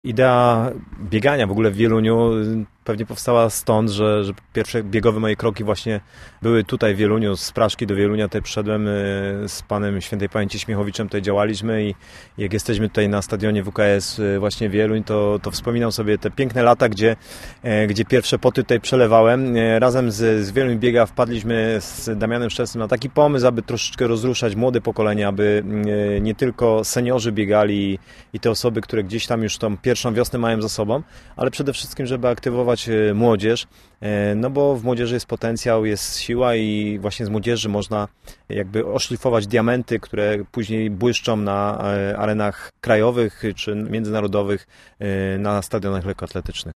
Idea biegania w ogóle w Wieluniu pewnie powstała stąd, że pierwsze biegowe moje kroki właśnie były tutaj w Wieluniu, z Praszki do Wielunia. Tutaj przyszedłem z panem świętej pamięci Śmiechowiczem, tutaj działaliśmy i jak jesteśmy tutaj na stadionie WKS właśnie Wieluń, to wspominam sobie te piękne lata, gdzie pierwsze poty tutaj przelewałem. Razem z Wieluń Biega wpadliśmy z Damianem Szczesnym na taki pomysł, aby troszeczkę rozruszać młode pokolenie, aby nie tylko seniorzy biegali i te osoby, które gdzieś tam już tą pierwszą wiosnę mają za sobą, ale przede wszystkim, żeby aktywować młodzież, no bo w młodzieży jest potencjał, jest siła i właśnie z młodzieży można jakby oszlifować diamenty, które później błyszczą na arenach krajowych czy międzynarodowych, na stadionach lekkoatletycznych.